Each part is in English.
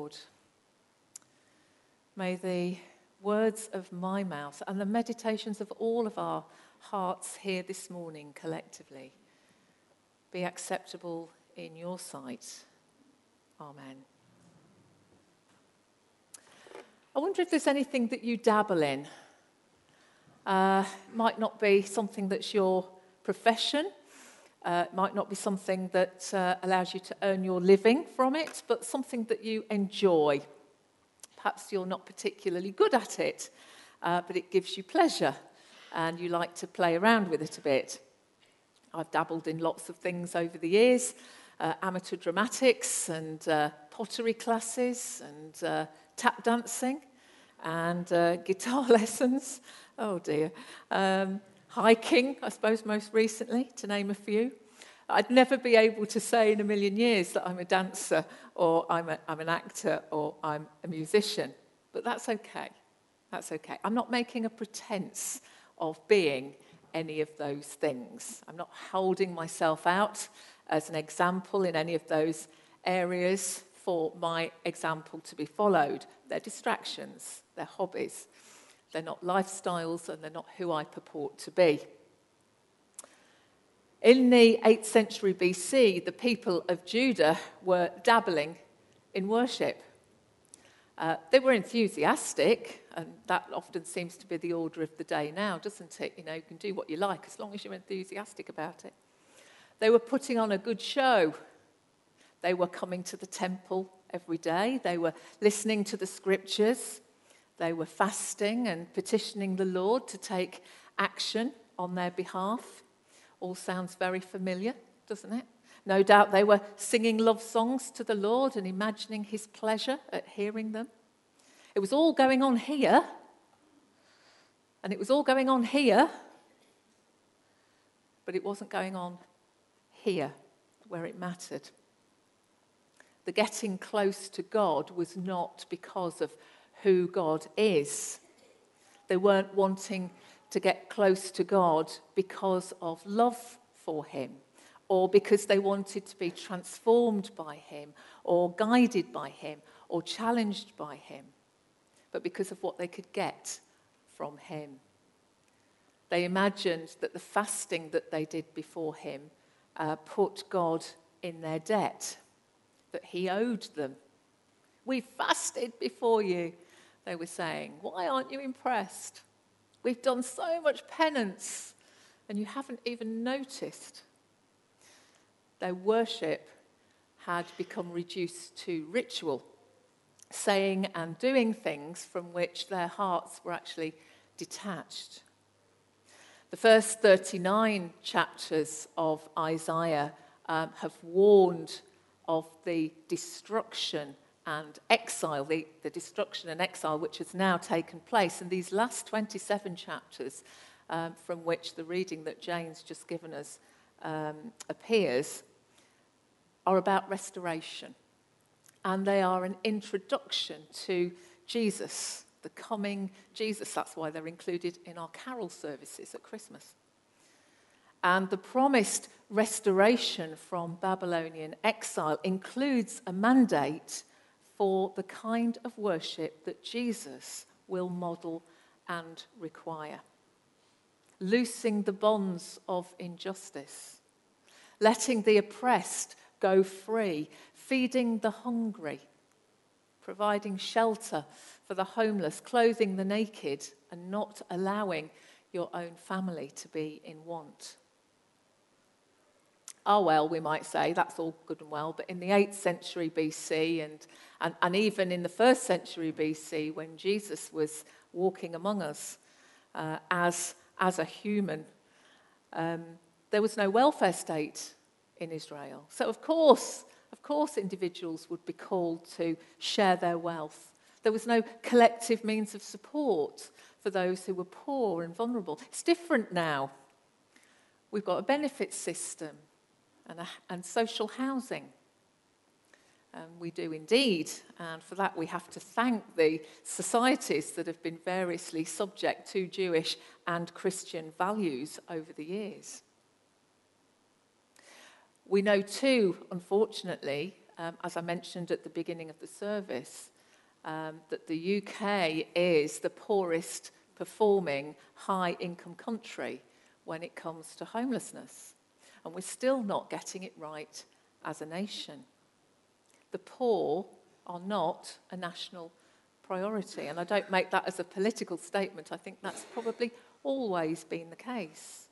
Lord. May the words of my mouth and the meditations of all of our hearts here this morning collectively be acceptable in your sight. Amen. I wonder if there's anything that you dabble in. Might not be something that's your profession. Might not be something that allows you to earn your living from it, but something that you enjoy. Perhaps you're not particularly good at it, but it gives you pleasure and you like to play around with it a bit. I've dabbled in lots of things over the years, amateur dramatics and pottery classes and tap dancing and guitar lessons. Oh dear. Hiking, I suppose, most recently, to name a few. I'd never be able to say in a million years that I'm a dancer or I'm an actor or I'm a musician, but that's okay. That's okay. I'm not making a pretense of being any of those things. I'm not holding myself out as an example in any of those areas for my example to be followed. They're distractions, they're hobbies. They're not lifestyles and they're not who I purport to be. In the 8th century BC, the people of Judah were dabbling in worship. They were enthusiastic, and that often seems to be the order of the day now, doesn't it? You can do what you like as long as you're enthusiastic about it. They were putting on a good show. They were coming to the temple every day. They were listening to the scriptures. They were fasting and petitioning the Lord to take action on their behalf. All sounds very familiar, doesn't it? No doubt they were singing love songs to the Lord and imagining his pleasure at hearing them. It was all going on here, and it was all going on here, but it wasn't going on here, where it mattered. The getting close to God was not because of who God is. They weren't wanting to get close to God because of love for him, or because they wanted to be transformed by him, or guided by him, or challenged by him, but because of what they could get from him. They imagined that the fasting that they did before him put God in their debt, that he owed them. "We fasted before you," they were saying. "Why aren't you impressed? We've done so much penance, and you haven't even noticed." Their worship had become reduced to ritual, saying and doing things from which their hearts were actually detached. The first 39 chapters of Isaiah have warned of the destruction and exile, the destruction and exile which has now taken place. And these last 27 chapters, from which the reading that Jane's just given us appears, are about restoration. And they are an introduction to Jesus, the coming Jesus. That's why they're included in our carol services at Christmas. And the promised restoration from Babylonian exile includes a mandate for the kind of worship that Jesus will model and require. Loosing the bonds of injustice, letting the oppressed go free, feeding the hungry, providing shelter for the homeless, clothing the naked, and not allowing your own family to be in want. Oh, well, we might say, that's all good and well, but in the 8th century BC and even in the 1st century BC, when Jesus was walking among us as a human, there was no welfare state in Israel. So of course individuals would be called to share their wealth. There was no collective means of support for those who were poor and vulnerable. It's different now. We've got a benefits system and social housing. We do indeed, and for that we have to thank the societies that have been variously subject to Jewish and Christian values over the years. We know too, unfortunately, as I mentioned at the beginning of the service, that the UK is the poorest performing high-income country when it comes to homelessness. And we're still not getting it right as a nation. The poor are not a national priority. And I don't make that as a political statement. I think that's probably always been the case.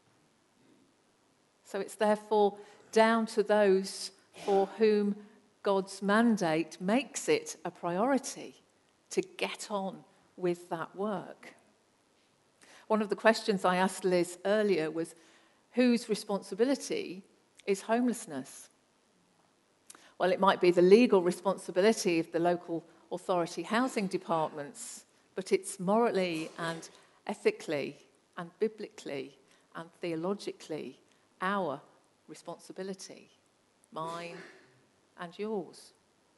So it's therefore down to those for whom God's mandate makes it a priority to get on with that work. One of the questions I asked Liz earlier was, whose responsibility is homelessness? Well, it might be the legal responsibility of the local authority housing departments, but it's morally and ethically and biblically and theologically our responsibility, mine and yours.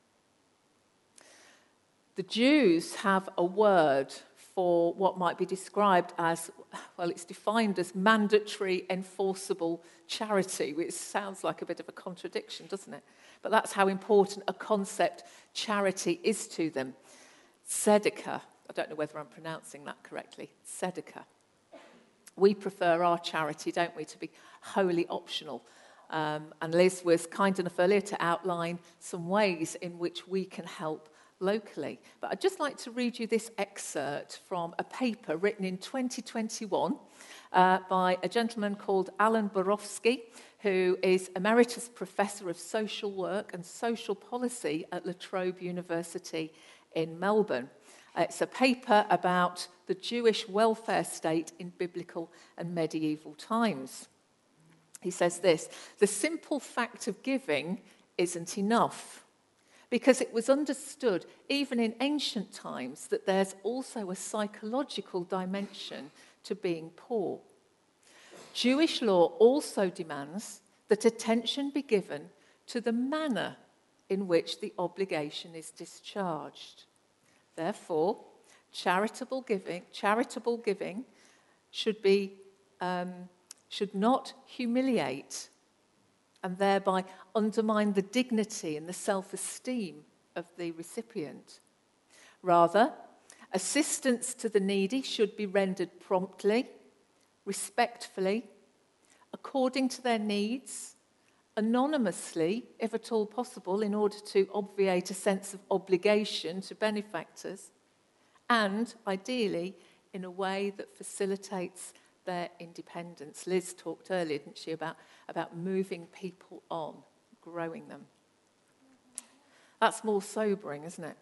The Jews have a word for what might be described as, well, it's defined as mandatory enforceable charity, which sounds like a bit of a contradiction, doesn't it? But that's how important a concept charity is to them. Tzedakah. I don't know whether I'm pronouncing that correctly. Tzedakah. We prefer our charity, don't we, to be wholly optional. And Liz was kind enough earlier to outline some ways in which we can help locally. But I'd just like to read you this excerpt from a paper written in 2021 by a gentleman called Alan Borofsky, who is Emeritus Professor of Social Work and Social Policy at La Trobe University in Melbourne. It's a paper about the Jewish welfare state in biblical and medieval times. He says this: the simple fact of giving isn't enough, because it was understood, even in ancient times, that there's also a psychological dimension to being poor. Jewish law also demands that attention be given to the manner in which the obligation is discharged. Therefore, charitable giving should not humiliate and thereby undermine the dignity and the self-esteem of the recipient. Rather, assistance to the needy should be rendered promptly, respectfully, according to their needs, anonymously, if at all possible, in order to obviate a sense of obligation to benefactors, and ideally in a way that facilitates their independence. Liz talked earlier, didn't she, about moving people on, growing them. That's more sobering, isn't it?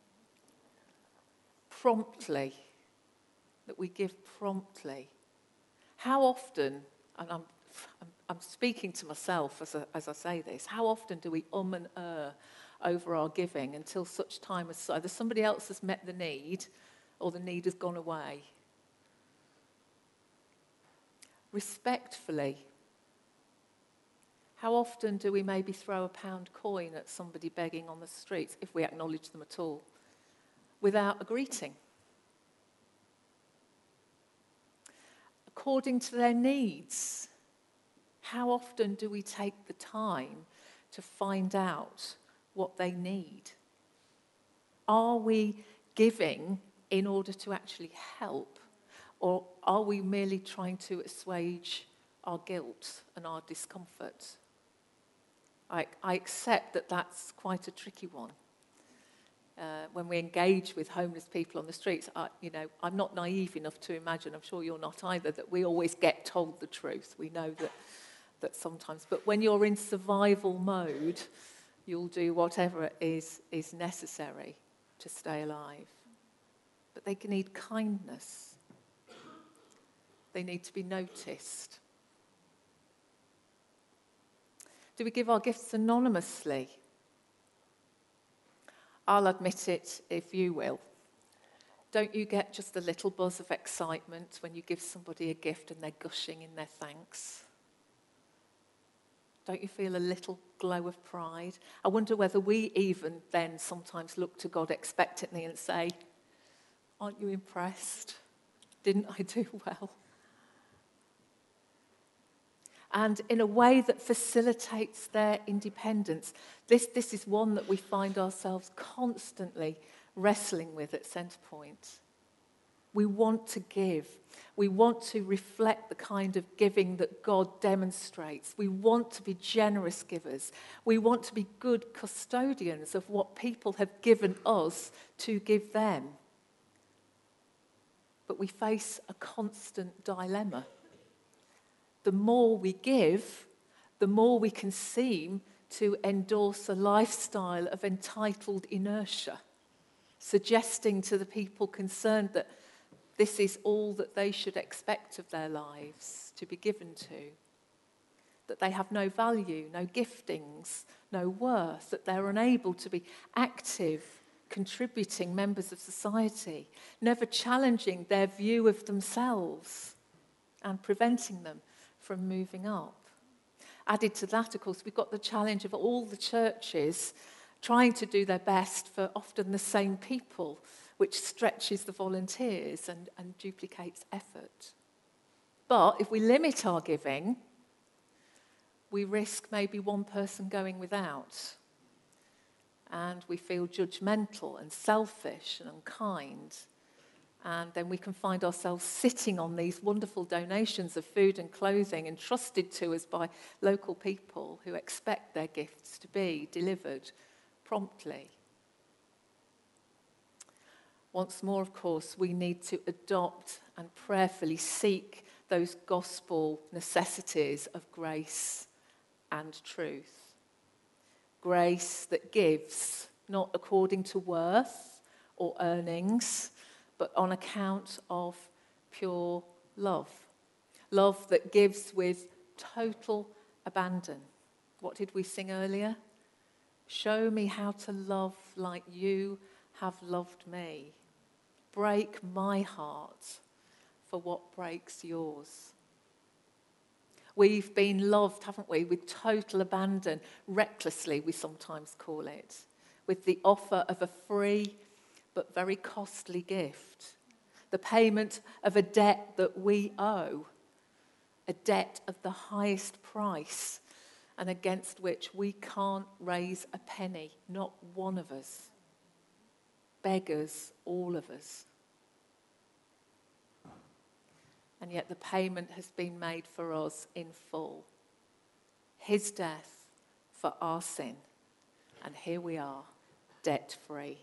Promptly, that we give promptly. How often, and I'm speaking to myself as I say this, how often do we and over our giving until such time as either somebody else has met the need or the need has gone away? Respectfully, how often do we maybe throw a pound coin at somebody begging on the streets, if we acknowledge them at all, without a greeting? According to their needs, how often do we take the time to find out what they need? Are we giving in order to actually help? Or are we merely trying to assuage our guilt and our discomfort? I accept that that's quite a tricky one. When we engage with homeless people on the streets, I'm not naive enough to imagine, I'm sure you're not either, that we always get told the truth. We know that sometimes. But when you're in survival mode, you'll do whatever is necessary to stay alive. But they need kindness. They need to be noticed. Do we give our gifts anonymously? I'll admit it, if you will. Don't you get just a little buzz of excitement when you give somebody a gift and they're gushing in their thanks? Don't you feel a little glow of pride? I wonder whether we even then sometimes look to God expectantly and say, aren't you impressed? Didn't I do well? and in a way that facilitates their independence. This is one that we find ourselves constantly wrestling with at Centrepoint. We want to give. We want to reflect the kind of giving that God demonstrates. We want to be generous givers. We want to be good custodians of what people have given us to give them. But we face a constant dilemma. The more we give, the more we can seem to endorse a lifestyle of entitled inertia, suggesting to the people concerned that this is all that they should expect of their lives to be given to, that they have no value, no giftings, no worth, that they're unable to be active, contributing members of society, never challenging their view of themselves and preventing them from moving up. Added to that, of course, we've got the challenge of all the churches trying to do their best for often the same people, which stretches the volunteers and duplicates effort. But if we limit our giving, we risk maybe one person going without, and we feel judgmental and selfish and unkind. And then we can find ourselves sitting on these wonderful donations of food and clothing entrusted to us by local people who expect their gifts to be delivered promptly. Once more, of course, we need to adopt and prayerfully seek those gospel necessities of grace and truth. Grace that gives, not according to worth or earnings, but on account of pure love. Love that gives with total abandon. What did we sing earlier? Show me how to love like you have loved me. Break my heart for what breaks yours. We've been loved, haven't we, with total abandon, recklessly we sometimes call it, with the offer of a free but very costly gift, the payment of a debt that we owe, a debt of the highest price and against which we can't raise a penny, not one of us. Beggars, all of us. And yet the payment has been made for us in full. His death for our sin. And here we are, debt-free.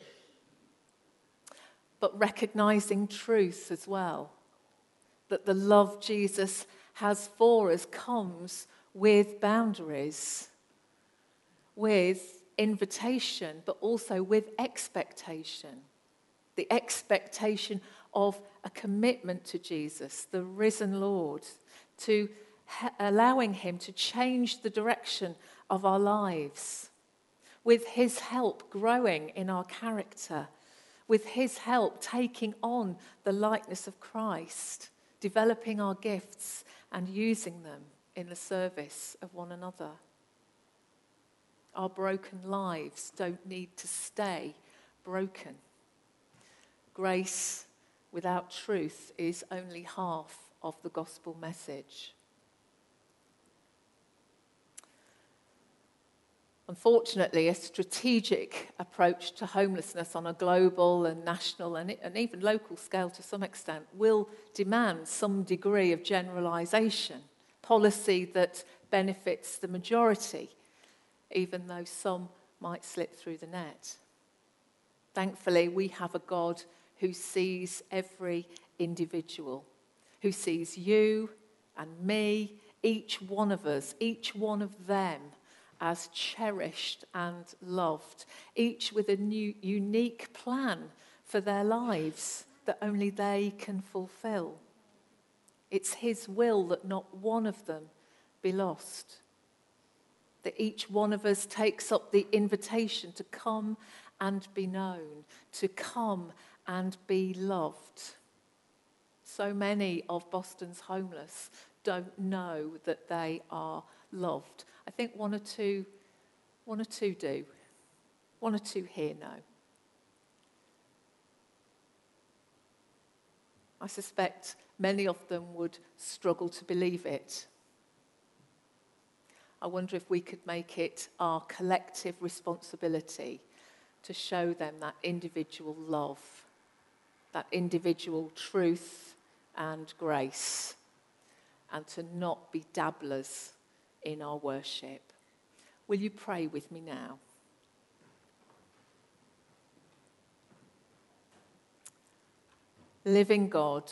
But recognizing truth as well, that the love Jesus has for us comes with boundaries, with invitation, but also with expectation. The expectation of a commitment to Jesus, the risen Lord, to allowing him to change the direction of our lives, with his help growing in our character, with his help taking on the likeness of Christ, developing our gifts and using them in the service of one another. Our broken lives don't need to stay broken. Grace without truth is only half of the gospel message. Unfortunately, a strategic approach to homelessness on a global and national and even local scale to some extent will demand some degree of generalisation, policy that benefits the majority, even though some might slip through the net. Thankfully, we have a God who sees every individual, who sees you and me, each one of us, each one of them, as cherished and loved, each with a new, unique plan for their lives that only they can fulfill. It's his will that not one of them be lost. That each one of us takes up the invitation to come and be known, to come and be loved. So many of Boston's homeless don't know that they are loved. I think one or two do. One or two here know. I suspect many of them would struggle to believe it. I wonder if we could make it our collective responsibility to show them that individual love, that individual truth and grace, and to not be dabblers in our worship. Will you pray with me now? Living God,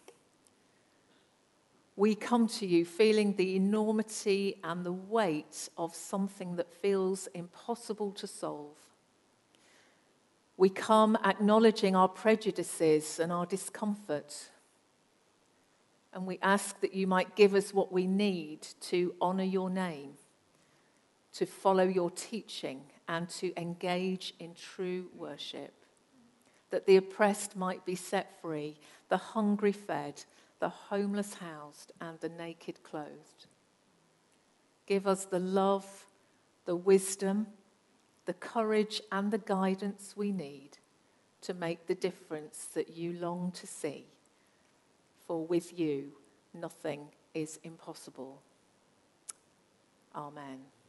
we come to you feeling the enormity and the weight of something that feels impossible to solve. We come acknowledging our prejudices and our discomfort. And we ask that you might give us what we need to honour your name, to follow your teaching, and to engage in true worship. That the oppressed might be set free, the hungry fed, the homeless housed, and the naked clothed. Give us the love, the wisdom, the courage, and the guidance we need to make the difference that you long to see. For with you, nothing is impossible. Amen.